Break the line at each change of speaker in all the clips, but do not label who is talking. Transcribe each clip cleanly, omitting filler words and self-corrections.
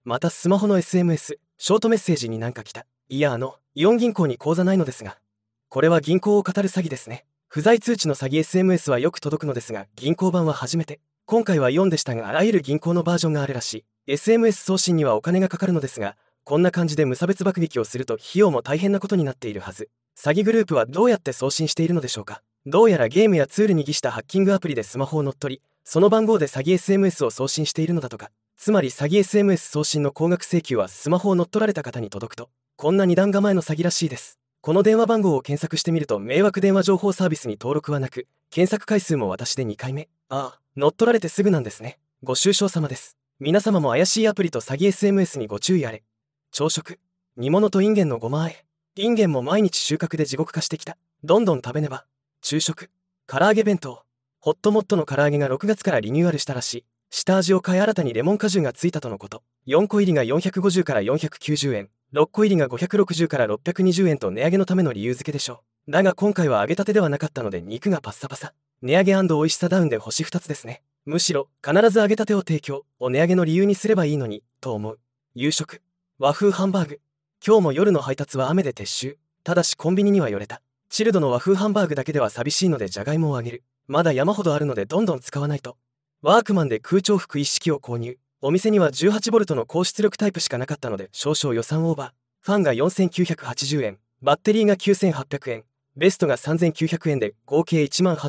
またスマホの SMS、ショートメッセージになんか来た。いやイオン銀行に口座ないのですが。これは銀行を語る詐欺ですね。不在通知の詐欺 SMS はよく届くのですが、銀行版は初めて。今回はイオンでしたが、あらゆる銀行のバージョンがあるらしい。SMS 送信にはお金がかかるのですが、こんな感じで無差別爆撃をすると費用も大変なことになっているはず。詐欺グループはどうやって送信しているのでしょうか。どうやらゲームやツールに擬したハッキングアプリでスマホを乗っ取り、その番号で詐欺 SMS を送信しているのだとか。つまり詐欺 SMS 送信の高額請求はスマホを乗っ取られた方に届くと、こんな二段構えの詐欺らしいです。この電話番号を検索してみると、迷惑電話情報サービスに登録はなく、検索回数も私で2回目。乗っ取られてすぐなんですね。ご愁傷様です。皆様も怪しいアプリと詐欺 SMS にご注意あれ。朝食、煮物とインゲンのごま和え。インゲンも毎日収穫で地獄化してきた。どんどん食べねば。昼食、唐揚げ弁当。ホットモットの唐揚げが6月からリニューアルしたらしい。下味を変え新たにレモン果汁がついたとのこと。4個入りが450から490円、6個入りが560から620円と値上げのための理由付けでしょう。だが今回は揚げたてではなかったので肉がパッサパサ。値上げ&美味しさダウンで星2つですね。むしろ必ず揚げたてを提供を値上げの理由にすればいいのにと思う。夕食、和風ハンバーグ。今日も夜の配達は雨で撤収。ただしコンビニには寄れた。チルドの和風ハンバーグだけでは寂しいのでじゃがいもをあげる。まだ山ほどあるのでどんどん使わないと。ワークマンで空調服一式を購入。お店には 18V の高出力タイプしかなかったので少々予算オーバー。ファンが4980円、バッテリーが9800円、ベストが3900円で合計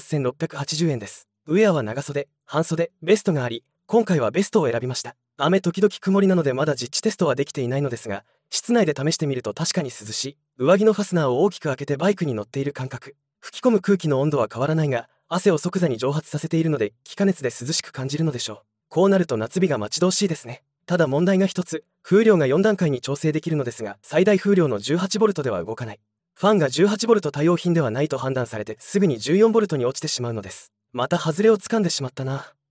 18680円です。ウェアは長袖、半袖、ベストがあり、今回はベストを選びました。雨時々曇りなのでまだ実地テストはできていないのですが、室内で試してみると確かに涼しい。上着のファスナーを大きく開けてバイクに乗っている感覚。吹き込む空気の温度は変わらないが、汗を即座に蒸発させているので気化熱で涼しく感じるのでしょう。こうなると夏日が待ち遠しいですね。ただ問題が一つ、風量が4段階に調整できるのですが、最大風量の 18V では動かない。ファンが 18V 対応品ではないと判断されてすぐに 14V に落ちてしまうのです。また外れをつかんでしまったな。